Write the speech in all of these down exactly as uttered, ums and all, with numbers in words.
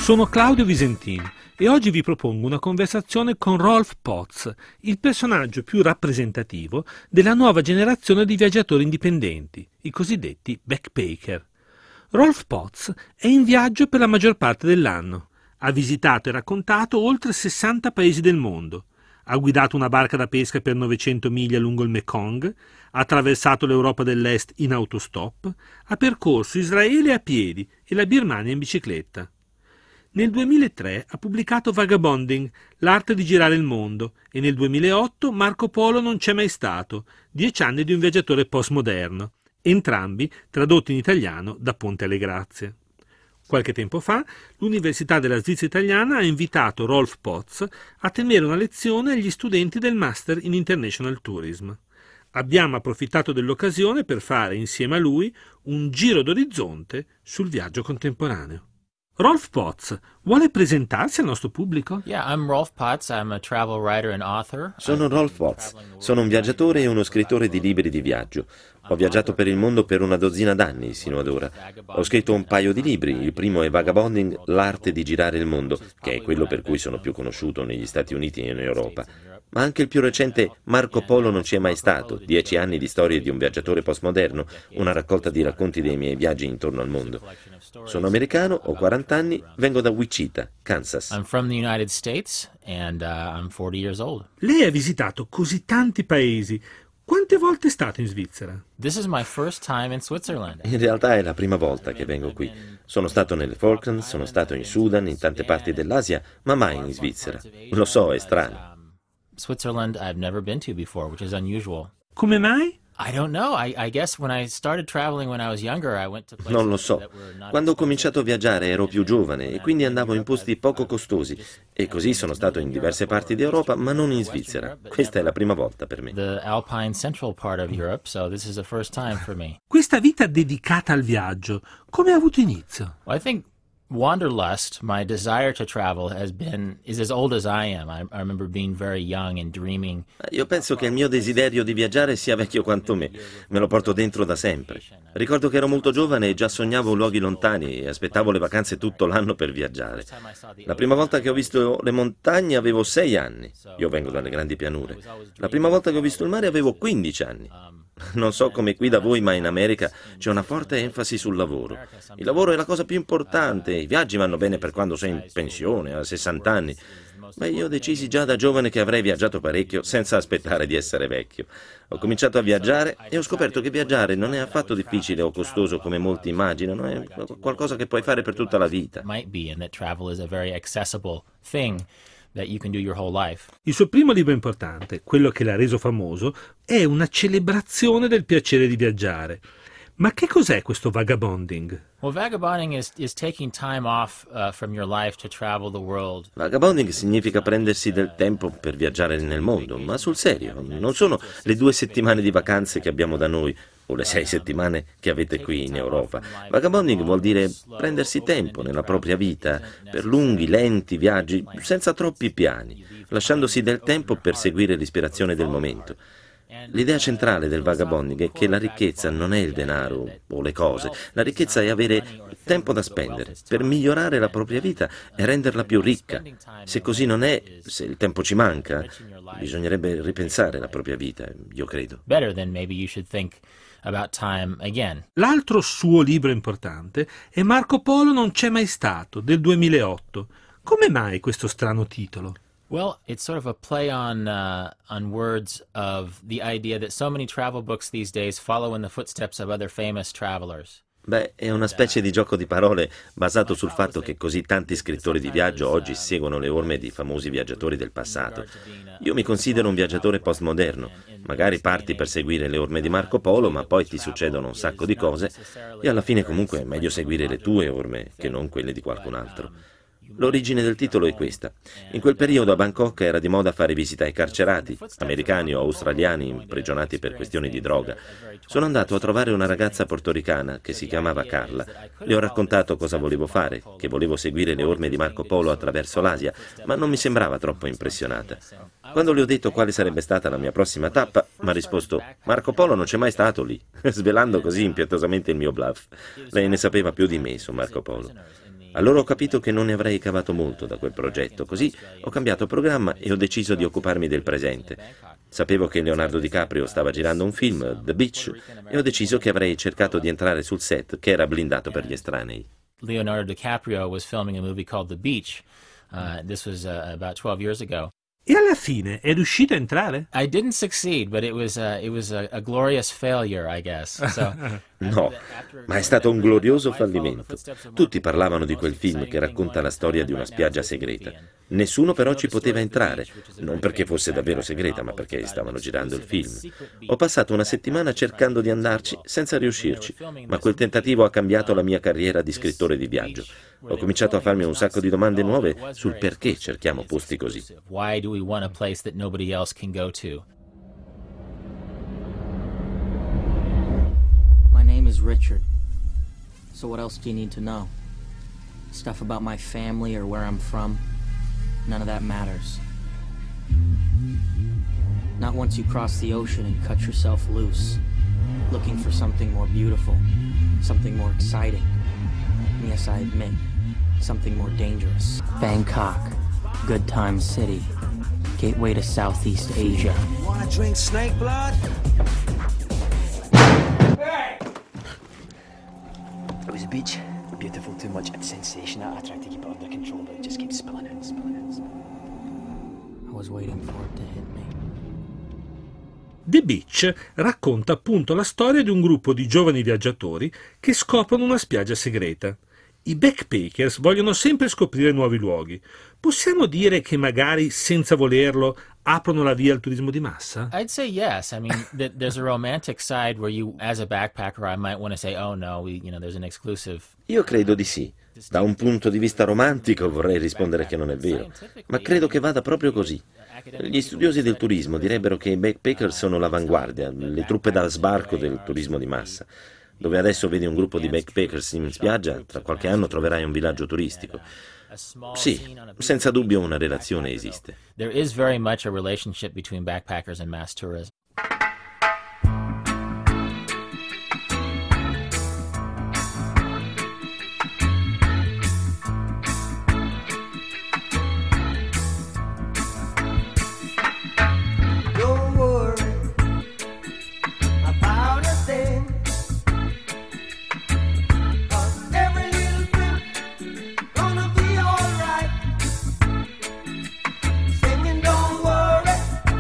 Sono Claudio Visentin e oggi vi propongo una conversazione con Rolf Potts, il personaggio più rappresentativo della nuova generazione di viaggiatori indipendenti, i cosiddetti backpacker. Rolf Potts è in viaggio per la maggior parte dell'anno. Ha visitato e raccontato oltre sessanta paesi del mondo. Ha guidato una barca da pesca per novecento miglia lungo il Mekong, ha attraversato l'Europa dell'Est in autostop, ha percorso Israele a piedi e la Birmania in bicicletta. Nel duemilatré ha pubblicato Vagabonding, l'arte di girare il mondo, e nel duemilaotto Marco Polo non c'è mai stato, dieci anni di un viaggiatore postmoderno, entrambi tradotti in italiano da Ponte alle Grazie. Qualche tempo fa l'Università della Svizzera Italiana ha invitato Rolf Potts a tenere una lezione agli studenti del Master in International Tourism. Abbiamo approfittato dell'occasione per fare insieme a lui un giro d'orizzonte sul viaggio contemporaneo. Rolf Potts vuole presentarsi al nostro pubblico? Yeah, I'm Rolf Potts. I'm a travel writer and author. Sono Rolf Potts, sono un viaggiatore e uno scrittore di libri di viaggio. Ho viaggiato per il mondo per una dozzina d'anni sino ad ora. Ho scritto un paio di libri, il primo è Vagabonding, l'arte di girare il mondo, che è quello per cui sono più conosciuto negli Stati Uniti e in Europa. Ma anche il più recente Marco Polo non ci è mai stato, dieci anni di storie di un viaggiatore postmoderno, una raccolta di racconti dei miei viaggi intorno al mondo. Sono americano, ho quaranta anni, vengo da Wichita, Kansas. I'm from the United States and uh, I'm forty years old. Lei ha visitato così tanti paesi. Quante volte è stato in Svizzera? This is my first time in Switzerland. In realtà è la prima volta che vengo qui. Sono stato nelle Falklands, sono stato in Sudan, in tante parti dell'Asia, ma mai in Svizzera. Lo so, è strano. Switzerland I've never been to before, which is unusual. Come mai? I don't know. I, I guess when I started traveling when I was younger, I went to places Non lo so. that were not Quando ho cominciato a viaggiare ero più giovane e quindi andavo in posti poco costosi e così sono stato in diverse parti d'Europa, ma non in Svizzera. Questa è la prima volta per me. the Alpine Central part of Europe, so this is the first time for me. Questa vita dedicata al viaggio, come ha avuto inizio? Well, I think Wanderlust, my desire to travel, has been is as old as I am. I, I remember being very young and dreaming. Io penso che il mio desiderio di viaggiare sia vecchio quanto me. Me lo porto dentro da sempre. Ricordo che ero molto giovane e già sognavo luoghi lontani e aspettavo le vacanze tutto l'anno per viaggiare. La prima volta che ho visto le montagne avevo sei anni. Io vengo dalle grandi pianure. La prima volta che ho visto il mare avevo quindici anni. Non so come qui da voi, ma in America c'è una forte enfasi sul lavoro. Il lavoro è la cosa più importante, i viaggi vanno bene per quando sei in pensione, a sessanta anni. Ma io decisi già da giovane che avrei viaggiato parecchio senza aspettare di essere vecchio. Ho cominciato a viaggiare e ho scoperto che viaggiare non è affatto difficile o costoso come molti immaginano, è qualcosa che puoi fare per tutta la vita. Might be, and that travel is a very accessible thing that you can do your whole life. Il suo primo libro importante, quello che l'ha reso famoso, è una celebrazione del piacere di viaggiare. Ma che cos'è questo vagabonding? Well, vagabonding is is taking time off uh, from your life to travel the world. Vagabonding significa prendersi del tempo per viaggiare nel mondo, ma sul serio, non sono le due settimane di vacanze che abbiamo da noi o le sei settimane che avete qui in Europa. Vagabonding vuol dire prendersi tempo nella propria vita per lunghi, lenti viaggi senza troppi piani, lasciandosi del tempo per seguire l'ispirazione del momento. L'idea centrale del vagabonding è che la ricchezza non è il denaro o le cose, la ricchezza è avere tempo da spendere per migliorare la propria vita e renderla più ricca. Se così non è, se il tempo ci manca, bisognerebbe ripensare la propria vita, io credo. Better than maybe you should think about time again. L'altro suo libro importante è Marco Polo non c'è mai stato, del duemilaotto. Come mai questo strano titolo? Well, it's sort of a play on uh, on words of the idea that so many travel books these days follow in the footsteps of other famous travelers. Beh, è una specie di gioco di parole basato sul fatto che così tanti scrittori di viaggio oggi seguono le orme di famosi viaggiatori del passato. Io mi considero un viaggiatore postmoderno. Magari parti per seguire le orme di Marco Polo, ma poi ti succedono un sacco di cose e alla fine comunque è meglio seguire le tue orme che non quelle di qualcun altro. L'origine del titolo è questa. In quel periodo a Bangkok era di moda fare visita ai carcerati, americani o australiani imprigionati per questioni di droga. Sono andato a trovare una ragazza portoricana che si chiamava Carla. Le ho raccontato cosa volevo fare, che volevo seguire le orme di Marco Polo attraverso l'Asia, ma non mi sembrava troppo impressionata. Quando le ho detto quale sarebbe stata la mia prossima tappa, mi ha risposto: Marco Polo non c'è mai stato lì, svelando così impietosamente il mio bluff. Lei ne sapeva più di me su Marco Polo. Allora ho capito che non ne avrei cavato molto da quel progetto, così ho cambiato programma e ho deciso di occuparmi del presente. Sapevo che Leonardo DiCaprio stava girando un film, The Beach, e ho deciso che avrei cercato di entrare sul set che era blindato per gli estranei. Leonardo DiCaprio was filming a movie called The Beach. Uh, this was uh, about twelve years ago. E alla fine è riuscito a entrare? I didn't succeed, but it was uh, it was a, a glorious failure, I guess. So, No, ma è stato un glorioso fallimento. Tutti parlavano di quel film che racconta la storia di una spiaggia segreta. Nessuno però ci poteva entrare, non perché fosse davvero segreta, ma perché stavano girando il film. Ho passato una settimana cercando di andarci senza riuscirci, ma quel tentativo ha cambiato la mia carriera di scrittore di viaggio. Ho cominciato a farmi un sacco di domande nuove sul perché cerchiamo posti così. Why do we want a place that nobody else can go to? My name is Richard. So what else do you need to know? Stuff about my family or where I'm from? None of that matters. Not once you cross the ocean and cut yourself loose, looking for something more beautiful, something more exciting. And yes, I admit, something more dangerous. Bangkok, good time city, gateway to Southeast Asia. Wanna drink snake blood? It was a beach. Beautiful, too much sensation. I tried to keep it under control, but it just keeps spilling out, spilling out. I was waiting for it to hit me. The Beach racconta appunto la storia di un gruppo di giovani viaggiatori che scoprono una spiaggia segreta. I backpackers vogliono sempre scoprire nuovi luoghi. Possiamo dire che magari, senza volerlo, aprono la via al turismo di massa? I'd say yes. I mean, th- there's a romantic side where you, as a backpacker, I might want to say, oh no, we, you know, there's an exclusive. Io credo di sì. Da un punto di vista romantico vorrei rispondere che non è vero, ma credo che vada proprio così. Gli studiosi del turismo direbbero che i backpacker sono l'avanguardia, le truppe da sbarco del turismo di massa. Dove adesso vedi un gruppo di backpackers in spiaggia, tra qualche anno troverai un villaggio turistico. Sì, senza dubbio una relazione esiste. There is very much a relationship between backpackers and mass tourism. Don't worry about a thing. 'Cause every little thing gonna be alright. Singing, don't worry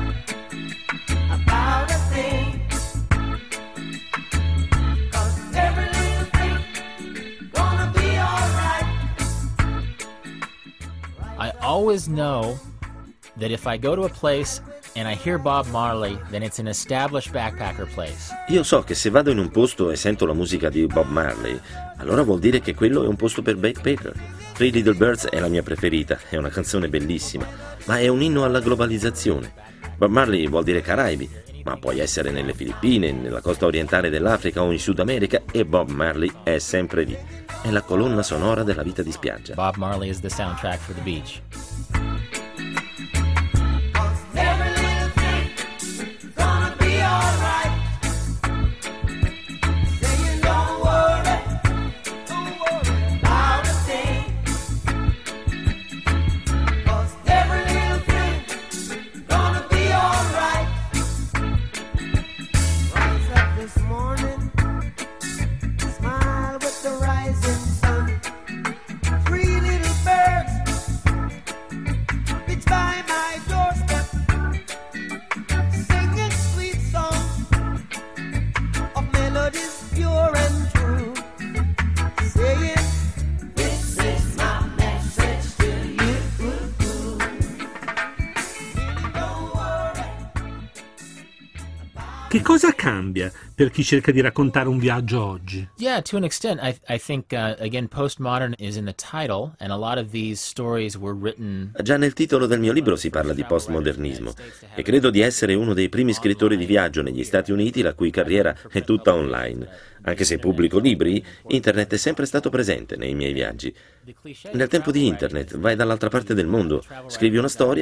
about a thing. 'Cause every little thing gonna be alright. I always know that if I go to a place and I hear Bob Marley, then it's an established backpacker place. Io so che se vado in un posto e sento la musica di Bob Marley, allora vuol dire che quello è un posto per backpacker. Three Little Birds è la mia preferita, è una canzone bellissima, ma è un inno alla globalizzazione. Bob Marley vuol dire Caraibi, ma puoi essere nelle Filippine, nella costa orientale dell'Africa o in Sud America e Bob Marley è sempre lì. È la colonna sonora della vita di spiaggia. Bob Marley is the soundtrack for the beach. Every little thing gonna be alright. Saying don't worry, don't worry about a thing. 'Cause every little thing gonna be alright. Rise up this morning, smile with the rising sun. Three little birds pitch by my doorstep, singing sweet songs of melodies pure and true, saying, this is my message to you. Don't worry. Che cosa cambia per chi cerca di raccontare un viaggio oggi? Yeah, to an extent. I, I think, uh, again, postmodern is in the title, and a lot of these stories were written. Già nel titolo del mio libro si parla di postmodernismo e credo di essere uno dei primi scrittori di viaggio negli Stati Uniti la cui carriera è tutta online. Anche se pubblico libri, internet è sempre stato presente nei miei viaggi. Nel tempo di internet vai dall'altra parte del mondo, scrivi una storia,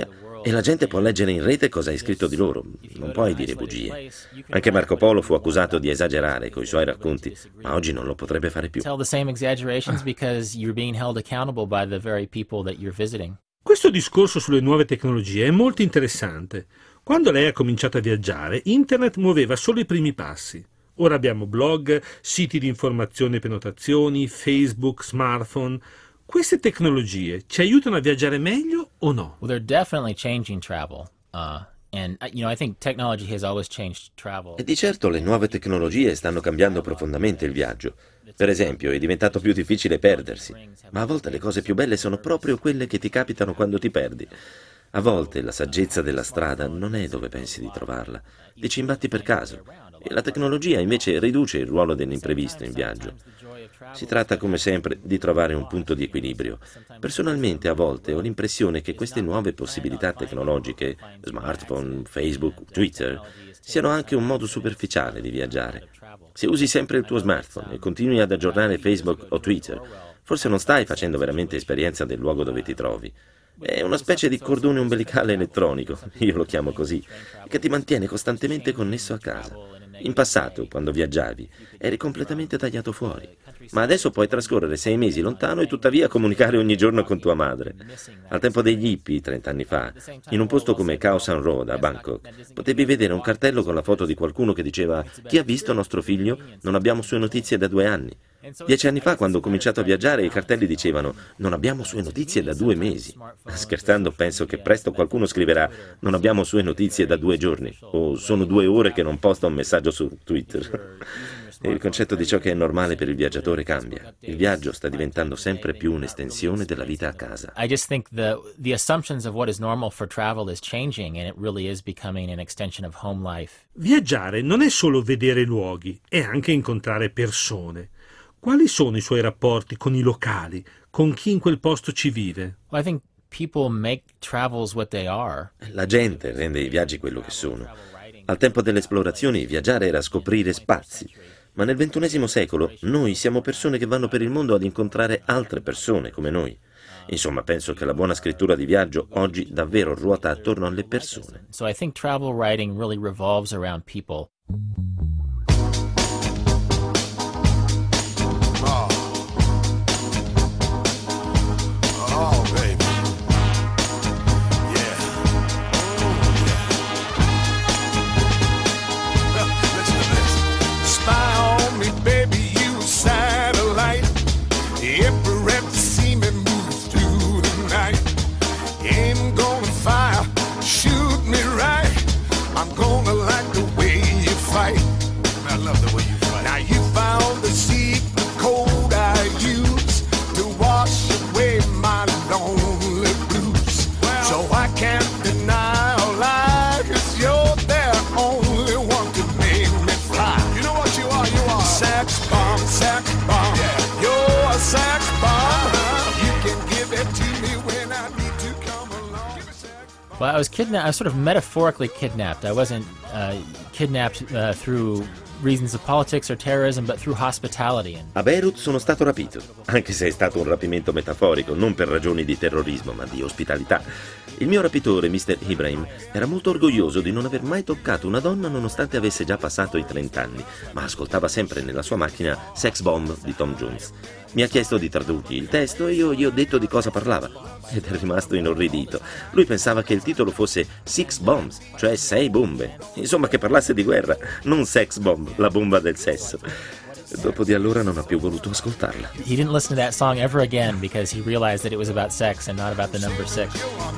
E la gente può leggere in rete cosa hai scritto di loro, non puoi dire bugie. Anche Marco Polo fu accusato di esagerare coi suoi racconti, ma oggi non lo potrebbe fare più. Tell the same exaggerations because you're being held accountable by the very people that you're visiting. Questo discorso sulle nuove tecnologie è molto interessante. Quando lei ha cominciato a viaggiare, Internet muoveva solo i primi passi. Ora abbiamo blog, siti di informazione e prenotazioni, Facebook, smartphone. Queste tecnologie ci aiutano a viaggiare meglio o no? Well, they're definitely changing travel. Uh, and, you know, I think technology has always changed travel. E di certo le nuove tecnologie stanno cambiando profondamente il viaggio. Per esempio, è diventato più difficile perdersi, ma a volte le cose più belle sono proprio quelle che ti capitano quando ti perdi. A volte la saggezza della strada non è dove pensi di trovarla, ti ci imbatti per caso, e la tecnologia invece riduce il ruolo dell'imprevisto in viaggio. Si tratta, come sempre, di trovare un punto di equilibrio. Personalmente, a volte ho l'impressione che queste nuove possibilità tecnologiche, smartphone, Facebook, Twitter, siano anche un modo superficiale di viaggiare. Se usi sempre il tuo smartphone e continui ad aggiornare Facebook o Twitter, forse non stai facendo veramente esperienza del luogo dove ti trovi. È una specie di cordone umbilicale elettronico, io lo chiamo così, che ti mantiene costantemente connesso a casa. In passato, quando viaggiavi, eri completamente tagliato fuori, ma adesso puoi trascorrere sei mesi lontano e tuttavia comunicare ogni giorno con tua madre. Al tempo degli hippie, trent'anni fa, in un posto come Khao San Road a Bangkok, potevi vedere un cartello con la foto di qualcuno che diceva «Chi ha visto nostro figlio? Non abbiamo sue notizie da due anni». Dieci anni fa, quando ho cominciato a viaggiare, i cartelli dicevano «Non abbiamo sue notizie da due mesi». Scherzando, penso che presto qualcuno scriverà «Non abbiamo sue notizie da due giorni» o «Sono due ore che non posta un messaggio su Twitter». E il concetto di ciò che è normale per il viaggiatore cambia. Il viaggio sta diventando sempre più un'estensione della vita a casa. I just think the the assumptions of what is normal for travel is changing and it really is becoming an extension of home life. Viaggiare non è solo vedere luoghi, è anche incontrare persone. Quali sono i suoi rapporti con i locali, con chi in quel posto ci vive? Well, I think people make travels what they are. La gente rende i viaggi quello che sono. Al tempo delle esplorazioni, viaggiare era scoprire spazi. Ma nel ventunesimo secolo noi siamo persone che vanno per il mondo ad incontrare altre persone come noi. Insomma, penso che la buona scrittura di viaggio oggi davvero ruota attorno alle persone. So I think travel writing really revolves around people. Well, I was kidnapped. I was sort of metaphorically kidnapped. I wasn't uh, kidnapped uh, through reasons of politics or terrorism, but through hospitality. A Beirut sono stato rapito, anche se è stato un rapimento metaforico, non per ragioni di terrorismo, ma di ospitalità. Il mio rapitore, mister Ibrahim, era molto orgoglioso di non aver mai toccato una donna nonostante avesse già passato i trent'anni, ma ascoltava sempre nella sua macchina Sex Bomb di Tom Jones. Mi ha chiesto di tradurgli il testo e io gli ho detto di cosa parlava, ed è rimasto inorridito. Lui pensava che il titolo fosse Six Bombs, cioè sei bombe. Insomma, che parlasse di guerra, non Sex Bomb, la bomba del sesso. Dopo di allora non ha più voluto ascoltarla. He didn't listen to that song ever again because he realized that it was about sex and not about the number six.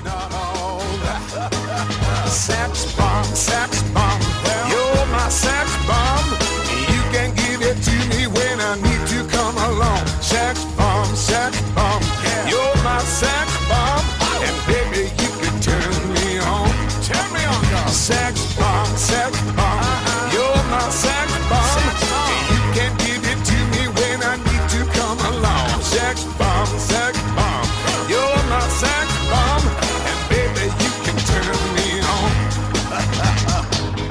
Sex bomb, sex bomb, you're my sex bomb. You can give it to me when I need to come along. Sex bomb, sex bomb, you're my sex bomb. And baby, you can turn me on. Turn me on, girl. Sex bomb, sex bomb, you're my sex bomb. You can give it to me when I need to come along. Sex bomb, sex bomb, you're my sex bomb. And baby, you can turn me on.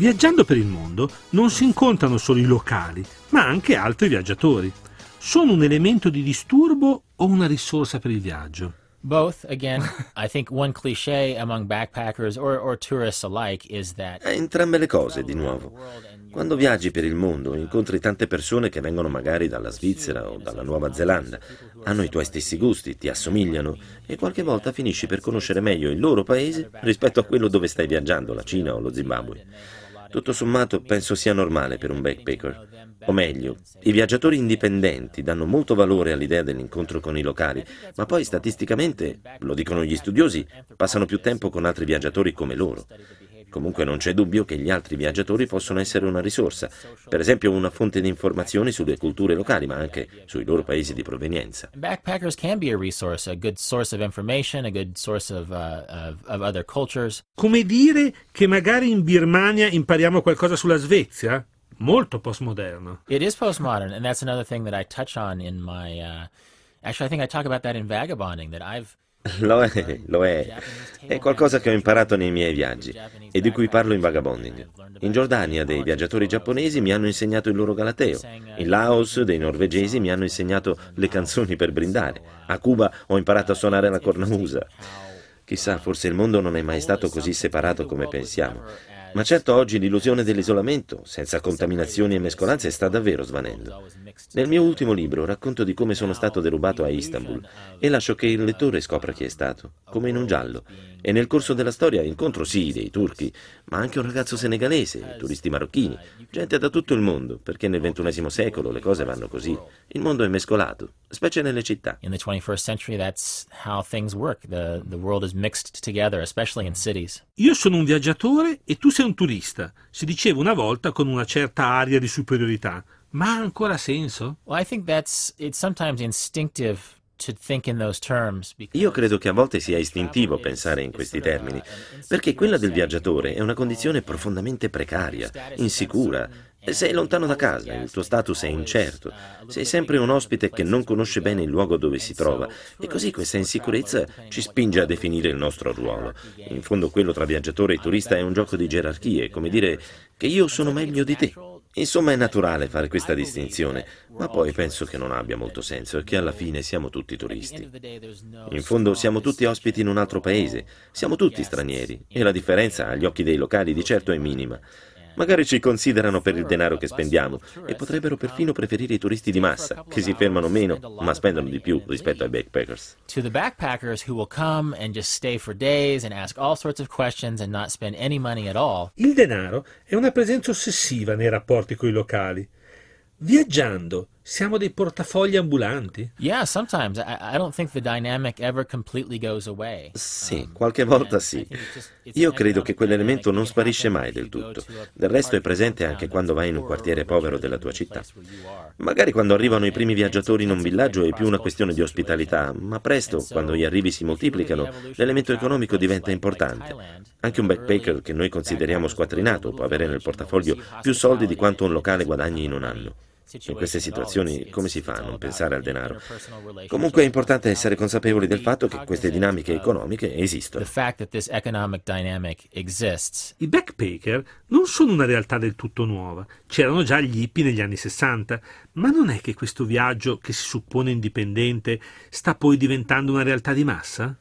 Viaggiando per il mondo non si incontrano solo i locali, ma anche altri viaggiatori. Sono un elemento di disturbo o una risorsa per il viaggio? Both. Again, I think one cliché among backpackers or, or tourists alike is that... Entrambe le cose, di nuovo. Quando viaggi per il mondo incontri tante persone che vengono magari dalla Svizzera o dalla Nuova Zelanda, hanno i tuoi stessi gusti, ti assomigliano e qualche volta finisci per conoscere meglio il loro paese rispetto a quello dove stai viaggiando, la Cina o lo Zimbabwe. Tutto sommato penso sia normale per un backpacker. O meglio, i viaggiatori indipendenti danno molto valore all'idea dell'incontro con i locali, ma poi statisticamente, lo dicono gli studiosi, passano più tempo con altri viaggiatori come loro. Comunque non c'è dubbio che gli altri viaggiatori possono essere una risorsa, per esempio una fonte di informazioni sulle culture locali, ma anche sui loro paesi di provenienza. Backpackers can be a resource, a good source of information, a good source of, uh, of, of other cultures. Come dire che magari in Birmania impariamo qualcosa sulla Svezia? Molto postmoderno. It is postmodern, and that's another thing that I touch on in my... Uh, actually, I think I talk about that in Vagabonding, that I've... Lo è, lo è. È qualcosa che ho imparato nei miei viaggi e di cui parlo in Vagabonding. In Giordania dei viaggiatori giapponesi mi hanno insegnato il loro galateo. In Laos dei norvegesi mi hanno insegnato le canzoni per brindare. A Cuba ho imparato a suonare la cornamusa. Chissà, forse il mondo non è mai stato così separato come pensiamo. Ma certo oggi l'illusione dell'isolamento, senza contaminazioni e mescolanze, sta davvero svanendo. Nel mio ultimo libro racconto di come sono stato derubato a Istanbul e lascio che il lettore scopra chi è stato, come in un giallo. E nel corso della storia incontro sì dei turchi, ma anche un ragazzo senegalese, turisti marocchini, gente da tutto il mondo, perché nel ventunesimo secolo le cose vanno così. Il mondo è mescolato, specie nelle città. In the twenty-first century, that's how things work. The, the world is mixed together, especially in cities. Io sono un viaggiatore e tu sei un turista, si diceva una volta con una certa aria di superiorità. Ma ha ancora senso? Well, I think that's, it's sometimes instinctive to think in those terms. Io credo che a volte sia istintivo pensare in questi termini, perché quella del viaggiatore è una condizione profondamente precaria, insicura. Sei lontano da casa, il tuo status è incerto, sei sempre un ospite che non conosce bene il luogo dove si trova e così questa insicurezza ci spinge a definire il nostro ruolo. In fondo quello tra viaggiatore e turista è un gioco di gerarchie, come dire che io sono meglio di te. Insomma è naturale fare questa distinzione, ma poi penso che non abbia molto senso e che alla fine siamo tutti turisti. In fondo siamo tutti ospiti in un altro paese, siamo tutti stranieri e la differenza agli occhi dei locali di certo è minima. Magari ci considerano per il denaro che spendiamo e potrebbero perfino preferire i turisti di massa, che si fermano meno ma spendono di più rispetto ai backpackers. To the backpackers who will come and just stay for days and ask all sorts of questions and not spend any money at all. Il denaro è una presenza ossessiva nei rapporti coi locali. Viaggiando, siamo dei portafogli ambulanti? Yeah, sometimes. I, I don't think the dynamic ever completely goes away. Sì, qualche volta sì. Io credo che quell'elemento non sparisce mai del tutto. Del resto è presente anche quando vai in un quartiere povero della tua città. Magari quando arrivano i primi viaggiatori in un villaggio è più una questione di ospitalità, ma presto, quando gli arrivi si moltiplicano, l'elemento economico diventa importante. Anche un backpacker che noi consideriamo squattrinato può avere nel portafoglio più soldi di quanto un locale guadagni in un anno. In queste situazioni come si fa a non pensare al denaro? Comunque è importante essere consapevoli del fatto che queste dinamiche economiche esistono. I backpacker non sono una realtà del tutto nuova. C'erano già gli hippie negli anni sessanta, ma non è che questo viaggio, che si suppone indipendente, sta poi diventando una realtà di massa?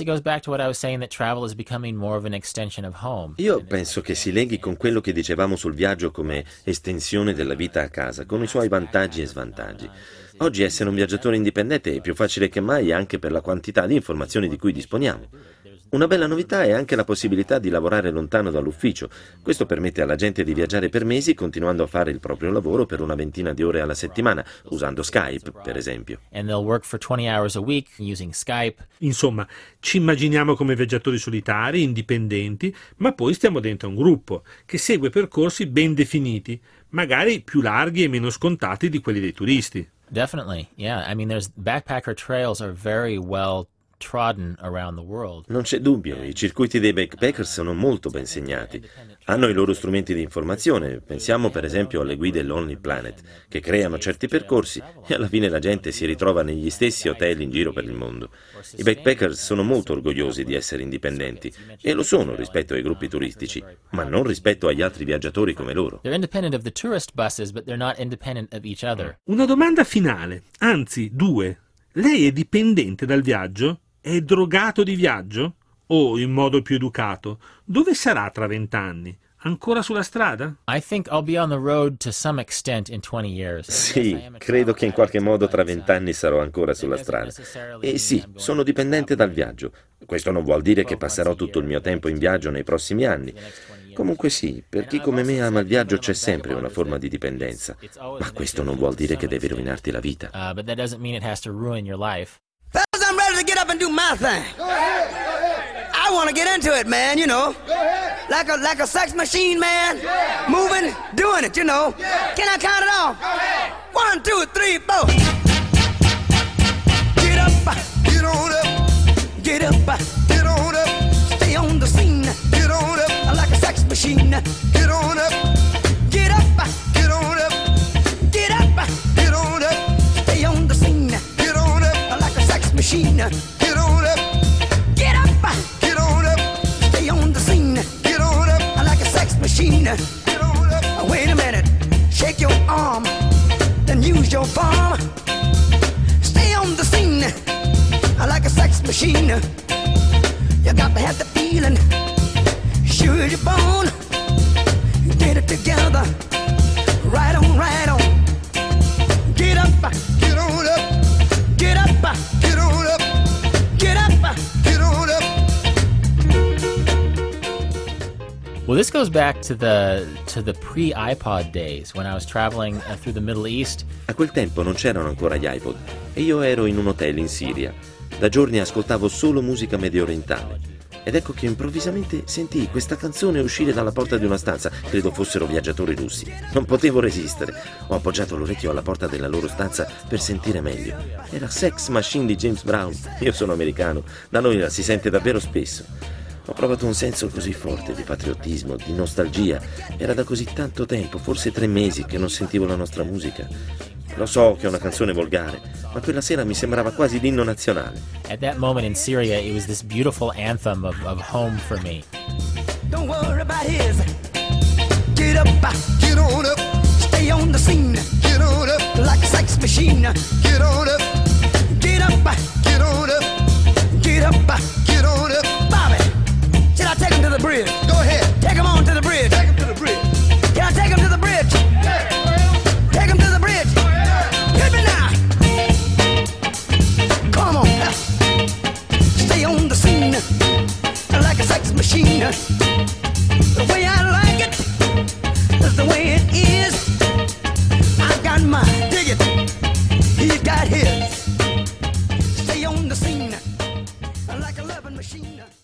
Io penso che si leghi con quello che dicevamo sul viaggio come estensione della vita a casa, con i suoi vantaggi e svantaggi. Oggi essere un viaggiatore indipendente è più facile che mai anche per la quantità di informazioni di cui disponiamo. Una bella novità è anche la possibilità di lavorare lontano dall'ufficio. Questo permette alla gente di viaggiare per mesi continuando a fare il proprio lavoro per una ventina di ore alla settimana, usando Skype, per esempio. And they'll work for twenty hours a week using Skype. Insomma, ci immaginiamo come viaggiatori solitari, indipendenti, ma poi stiamo dentro a un gruppo che segue percorsi ben definiti, magari più larghi e meno scontati di quelli dei turisti. Definitely, yeah. I mean, there's backpacker trails are very well trodden around the world. Non c'è dubbio, i circuiti dei backpackers sono molto ben segnati. Hanno i loro strumenti di informazione, pensiamo per esempio alle guide Lonely Planet, che creano certi percorsi e alla fine la gente si ritrova negli stessi hotel in giro per il mondo. I backpackers sono molto orgogliosi di essere indipendenti, e lo sono rispetto ai gruppi turistici, ma non rispetto agli altri viaggiatori come loro. They're independent of the tourist buses, but they're not independent of each other. Una domanda finale, anzi due. Lei è dipendente dal viaggio? È drogato di viaggio? O, in modo più educato, dove sarà tra vent'anni? Ancora sulla strada? I think I'll be on the road to some extent in twenty years. Sì, credo che in qualche modo tra vent'anni sarò ancora sulla strada. E sì, sono dipendente dal viaggio. Questo non vuol dire che passerò tutto il mio tempo in viaggio nei prossimi anni. Comunque sì, per chi come me ama il viaggio c'è sempre una forma di dipendenza. Ma questo non vuol dire che deve rovinarti la vita. Uh, but that doesn't mean it has to ruin your life. Fellas, I'm ready to get up and do my thing. Go ahead, go ahead. I want to get into it, man, you know. Go ahead. Like a like a sex machine, man. Yeah. Moving, doing it, you know. Yeah. Can I count it off? Go ahead. One, two, three, four. Get up, get on up. Get up, get on up. Stay on the scene. Get on up. Like a sex machine. Get on up. Get up, get on up. Get up, get on up. Stay on the scene. Get on up. Like a sex machine. Get on up. Get up, get on up. Stay on the scene. Get on up. Like a sex machine. Get on up. Wait a minute. Shake your arm. Then use your palm. Stay on the scene. Like a sex machine. You got to have the feeling. Sure your bone. Get it together. Right on, right on. Get up, get on up. Get up, get on up. Get up, get on up. Well, this goes back to the to the pre-iPod days when I was traveling uh, through the Middle East. A quel tempo non c'erano ancora gli iPod e io ero in un hotel in Siria. Da giorni ascoltavo solo musica mediorientale. Ed ecco che improvvisamente sentii questa canzone uscire dalla porta di una stanza. Credo fossero viaggiatori russi. Non potevo resistere. Ho appoggiato l'orecchio alla porta della loro stanza per sentire meglio. Era Sex Machine di James Brown. Io sono americano. Da noi la si sente davvero spesso. Ho provato un senso così forte di patriottismo, di nostalgia. Era da così tanto tempo, forse tre mesi, che non sentivo la nostra musica. Lo so che è una canzone volgare, ma quella sera mi sembrava quasi l'inno nazionale. At that moment in Syria, it was this beautiful anthem of, of home for me. Don't worry about his. Get up, get on up. Stay on the scene. Get on up. Like a sex machine. Get on up. Get up, get on up. Get up, get on up. Bobby, should I take him to the bridge? Go ahead. Take him on to the bridge. Take him to the bridge. Can I take him to the bridge? Yeah. Take him to the bridge. Hit me now. Come on. Stay on the scene. Like a sex machine. The way I like it is the way it is. I've got mine. Dig it. He's got his. Stay on the scene. Like a loving machine.